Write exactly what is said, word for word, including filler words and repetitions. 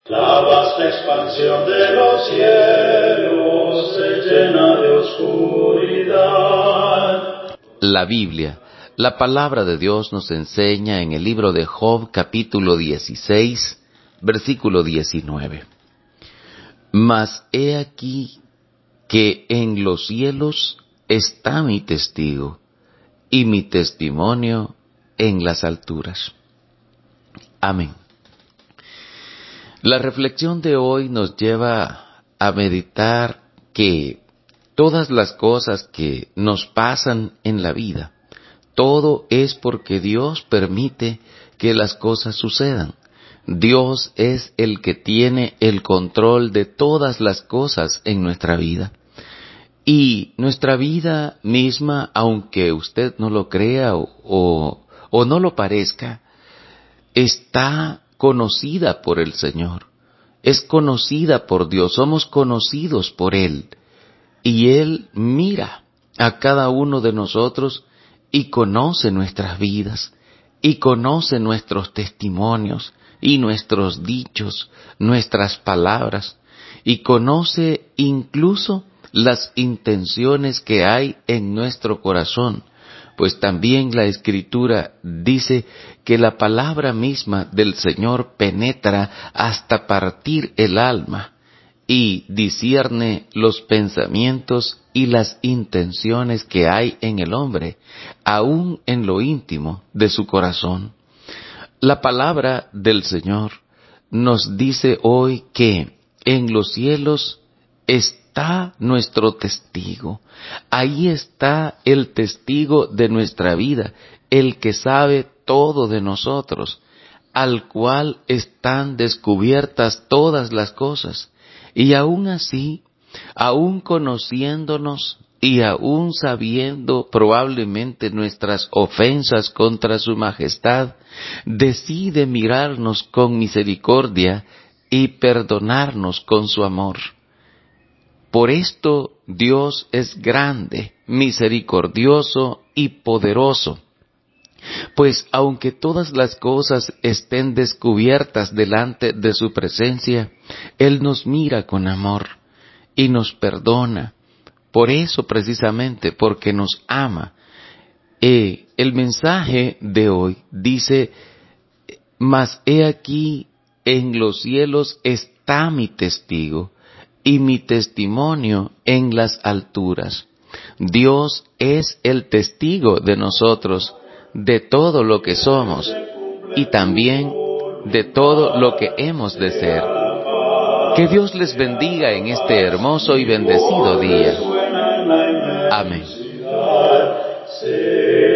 La vasta expansión de los cielos se llena de oscuridad. La Biblia, la palabra de Dios, nos enseña en el libro de Job, capítulo dieciséis, versículo diecinueve. Mas he aquí que en los cielos está mi testigo, y mi testimonio en las alturas. Amén. La reflexión de hoy nos lleva a meditar que todas las cosas que nos pasan en la vida, todo es porque Dios permite que las cosas sucedan. Dios es el que tiene el control de todas las cosas en nuestra vida. Y nuestra vida misma, aunque usted no lo crea o, o, o no lo parezca, está conocida por el Señor. Es conocida por Dios, somos conocidos por Él. Y Él mira a cada uno de nosotros y conoce nuestras vidas, y conoce nuestros testimonios, y nuestros dichos, nuestras palabras, y conoce incluso las intenciones que hay en nuestro corazón, pues también la Escritura dice que la palabra misma del Señor penetra hasta partir el alma y discierne los pensamientos y las intenciones que hay en el hombre, aún en lo íntimo de su corazón. La palabra del Señor nos dice hoy que en los cielos está nuestro testigo. Ahí está el testigo de nuestra vida, el que sabe todo de nosotros, al cual están descubiertas todas las cosas. Y aún así, aún conociéndonos y aún sabiendo probablemente nuestras ofensas contra su majestad, decide mirarnos con misericordia y perdonarnos con su amor. Por esto Dios es grande, misericordioso y poderoso, pues aunque todas las cosas estén descubiertas delante de su presencia, Él nos mira con amor y nos perdona. Por eso precisamente, porque nos ama. Eh, el mensaje de hoy dice, mas he aquí en los cielos está mi testigo, y mi testimonio en las alturas. Dios es el testigo de nosotros, de todo lo que somos, y también de todo lo que hemos de ser. Que Dios les bendiga en este hermoso y bendecido día. Amén.